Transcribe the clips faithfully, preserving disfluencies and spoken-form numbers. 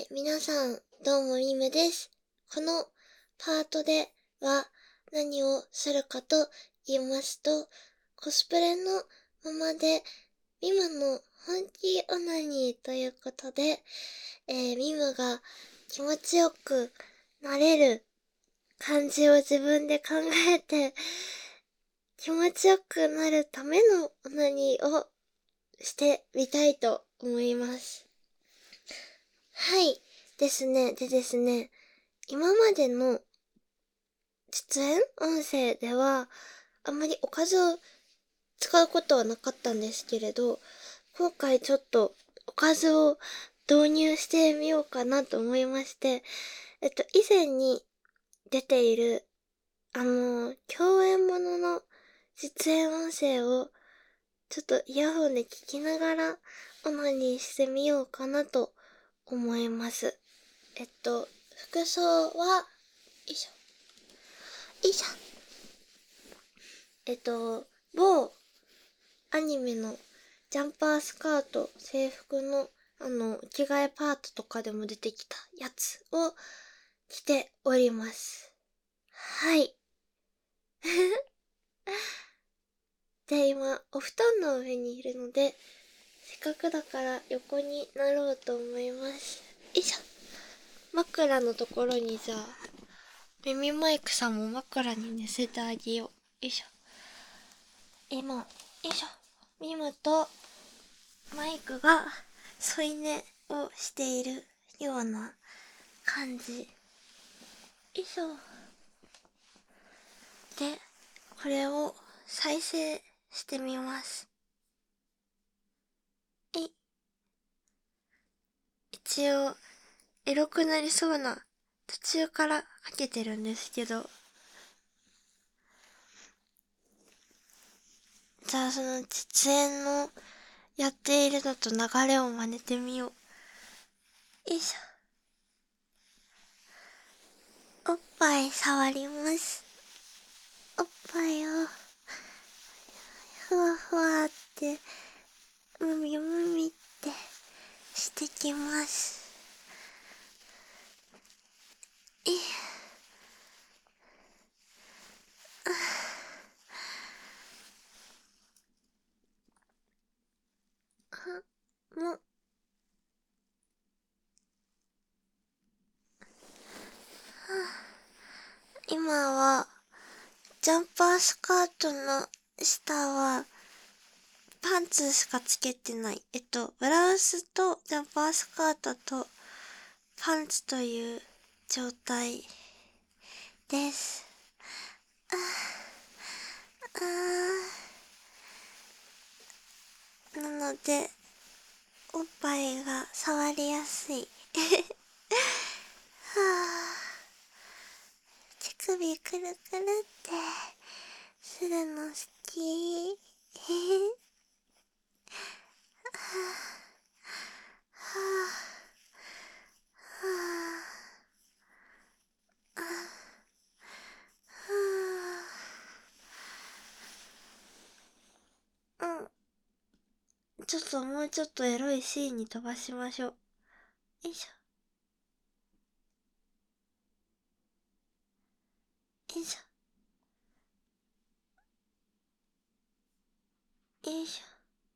えー、皆さん、どうもみむです。このパートでは何をするかと言いますと、コスプレのままでみむの本気オナニーということで、えー、みむが気持ちよくなれる感じを自分で考えて、気持ちよくなるためのオナニーをしてみたいと思います。はい。ですね。でですね。今までの出演音声では、あんまりおかずを使うことはなかったんですけれど、今回ちょっとおかずを導入してみようかなと思いまして、えっと、以前に出ている、あの、共演ものの出演音声をちょっとイヤホンで聞きながらオナニーしてみようかなと思います。えっと、服装は、よいしょ、よいしょ。えっと、某アニメのジャンパースカート制服のあの、着替えパートとかでも出てきたやつを着ております。はい。で、今、お布団の上にいるので、せっかくだから横になろうと思います。よいしょ。枕のところにじゃあ、耳マイクさんも枕に寝せてあげよう。よいしょ。今、よいしょ。ミムとマイクが添い寝をしているような感じ。よいしょ。で、これを再生してみます。い、一応、エロくなりそうな途中からかけてるんですけど、じゃあその実演のやっているのと流れを真似てみよう。よいしょ。おっぱい触ります。おっぱいをふわふわってむみむみってしてきます。いあも今はジャンパースカートの下はパンツしかつけてない。えっと、ブラウスとジャンパースカートとパンツという状態です。ああなので、おっぱいが触りやすい。はあ、乳首くるくるってするの好き。うん。ちょっともうちょっとエロいシーンに飛ばしましょう。よいしょ。よいしょ。よいしょ。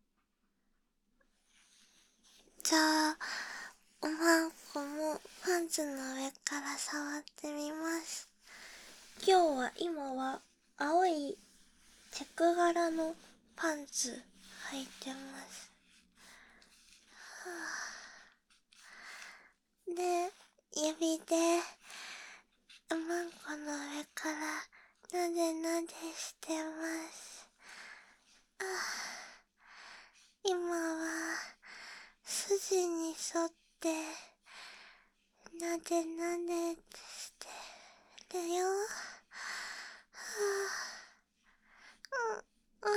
じゃあ、おまんこもパンツの上から触ってみます。今日は今は青いチェック柄のパンツ履いてます。はあ、で、指でおまんこの上からなでなでしてます。ああ、今は筋に沿ってなでなでしてるよ。はあ、うん、あ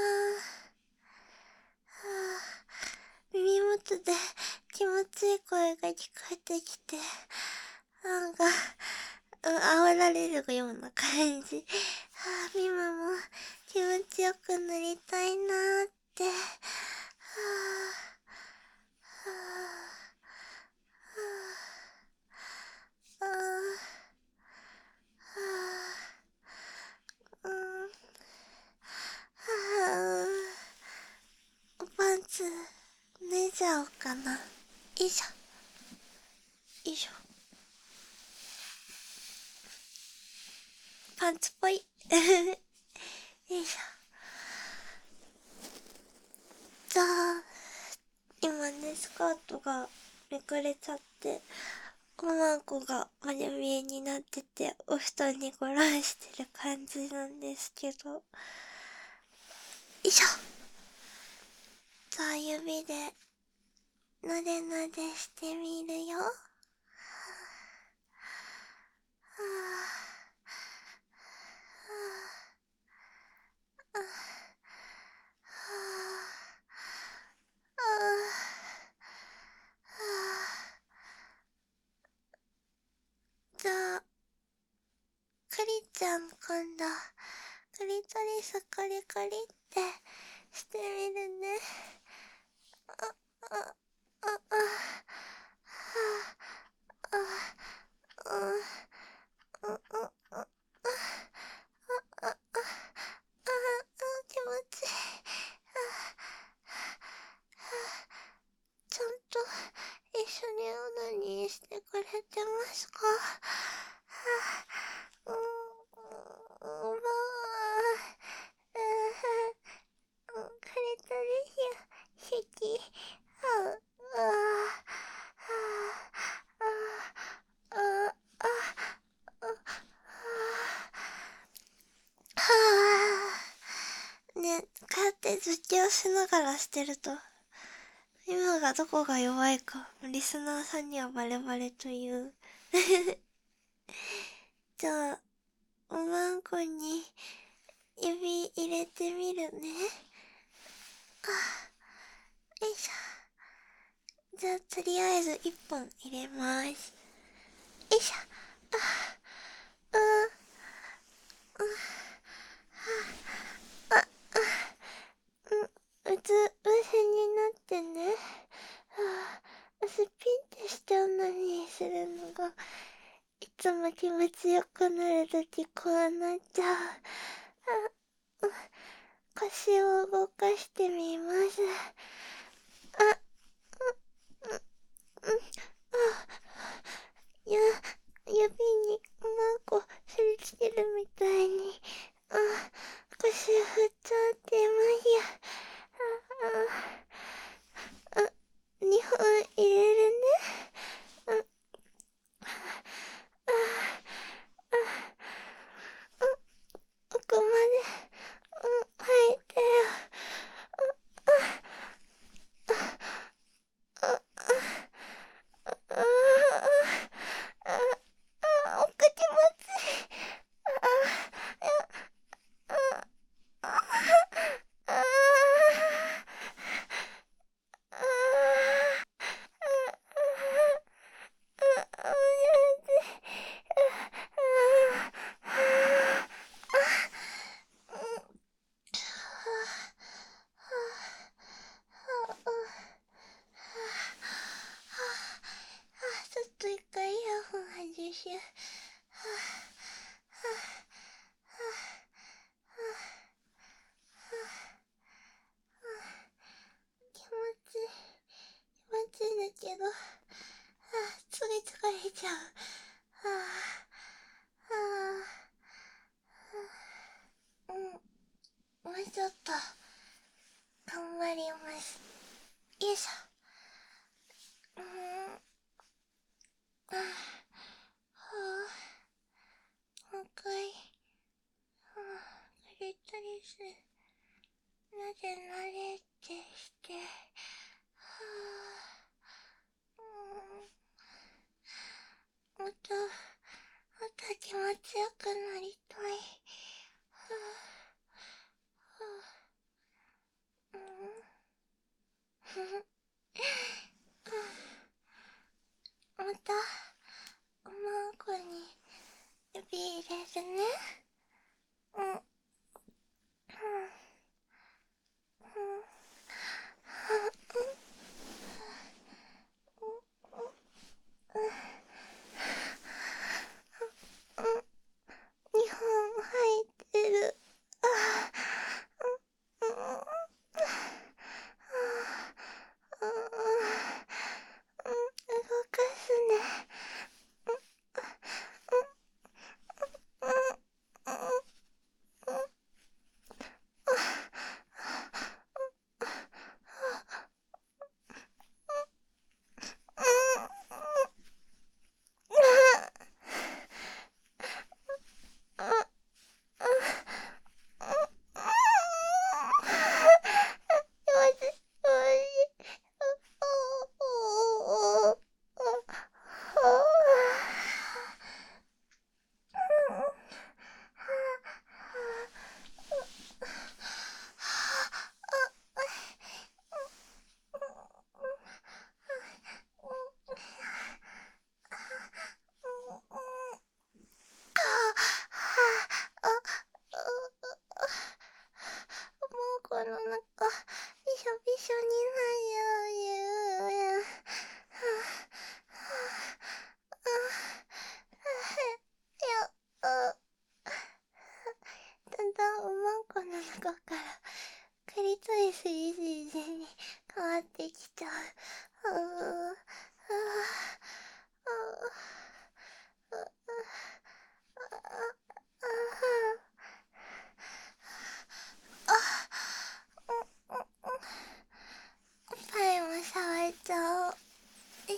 あ、耳元で気持ちいい声が聞こえてきて、なんか、うん、煽られるような感じ。はあ、みまも気持ちよくなりたいなーって。はあ、はあ、はあ、 かな。よいしょ。よいしょ。パンツっぽい。よいしょ。じゃあ、今ね、スカートがめくれちゃって、おまんこが丸見えになってて、お布団にゴロンしてる感じなんですけど。よいしょ。じゃあ、指で、なでなでしてみるよ。はぁ、はぁ、はぁ、はぁ。じゃあ、クリちゃん今度、クリトリスコリコリってしてみるね。あ、あ、あ、あ、はぁ、あ、あ、あ、あ、あ、あ、あ、あ、あ、気持ちいい。ちゃんと一緒にオナニーしてくれてますか？うん、うん、ばー、うん、クリトリス好き。あ、あ、あ、あ、あ、あ、はぁ。ね、こうやって実況しながらしてると、今がどこが弱いか、リスナーさんにはバレバレという。じゃあ、おまんこに指入れてみるね。あ、よいしょ。じゃあ、とりあえず一本入れます。よいしょ。あ、うん、うん、あ、うん、うつ、うつになってね。はあ、スピンってしてオナニーするのが、いつも気持ちよくなるときこうなっちゃう。あ、うん、腰を動かしてみます。あ、うん、うん、うん、あ、や、指にうまくすりつけるみたいに、あ、腰振っちゃってますよ。あ、あ、あ、にほん入れるね。あ、あ、あ、あ、奥まで、うん、入ってよ。あ、あ、あ、あ、あ、あ、お口持ち。あ、あ、あ、あ、あ、ちょっと一回イヤホン外しよう。はぁ、はぁ、はぁ、はぁ、はぁ、気持ちいい。気持ちいいんだけど、はぁ、すぐ疲れちゃう。はぁ、はぁ、うん、もうちょっと、頑張ります。よいしょ。うーん、あ、はぁ、もう一回、はぁ、クリトリス、なでなでってして、はぁ、うーん、もっと、もっと気持ちよくなりたい。はぁ、はぁ、うーん、ふふ、また、おまんこに指入れるね。うん、うん、うん、うん、にほん入ってる。ああ、うん、うん、うん、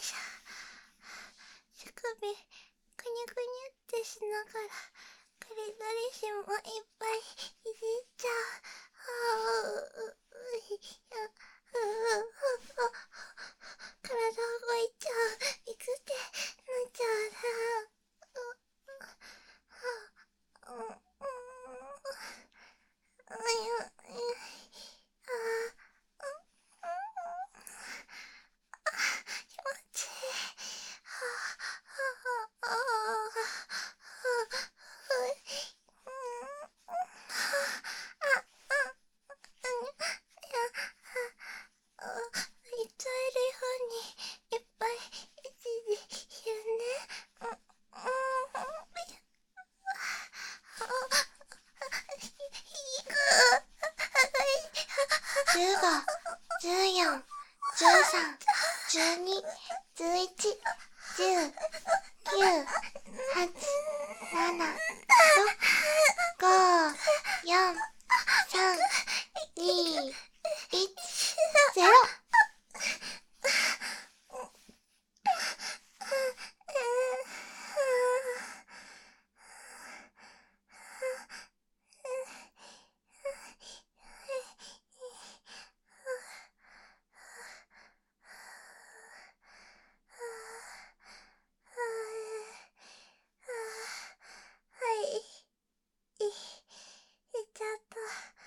しょ。乳首、くにゅくにゅってしながら、クリトリスもいっぱいいじっちゃう。あう、う、ういや、う、う、う、体動いちゃう。いくってなっちゃうな。うん、うん、うん、うん、気持ちいい。いついるようにいっぱいいちじるね。じゅうご、じゅうよん、じゅうさん、じゅうに、じゅういち、じゅう、きゅう、はち、なな、ろく、ご、よん、さん、に、いち、ゼロ。い、いっちゃった。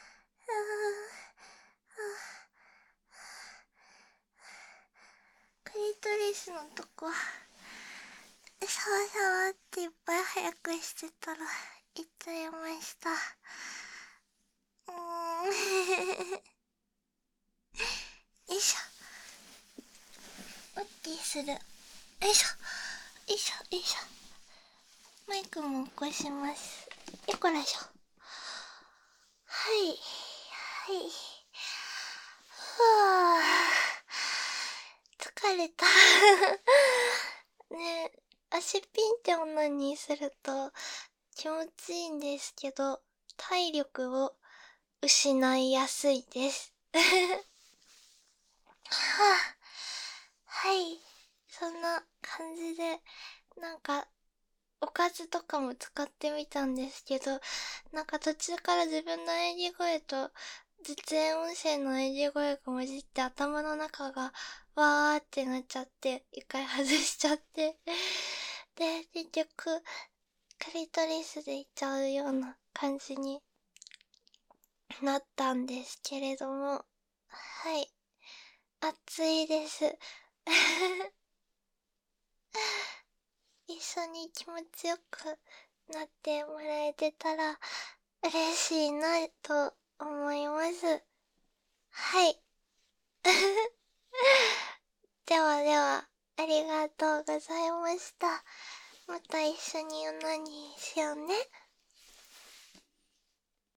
クリトリスのとこ、さわさわっていっぱい早くしてたら、いっちゃいました。うーん。よいしょ。ウッディする。よいしょ。よいしょ、よいしょ。マイクも起こします。よこらしょ。はい。はい。ふぅ。疲れた。ねえ、足ピンってオナニーすると気持ちいいんですけど、体力を失いやすいです。はぁ。はい。そんな感じで、なんか、おかずとかも使ってみたんですけど、なんか途中から自分の喘ぎ声と実演音声の喘ぎ声が混じって頭の中がわーってなっちゃって、一回外しちゃって。で、結局、クリトリスでいっちゃうような感じになったんですけれども、はい。暑いです。一緒に気持ちよくなってもらえてたら嬉しいなと思います。はい。ではでは、ありがとうございました。また一緒にオナニーしようね。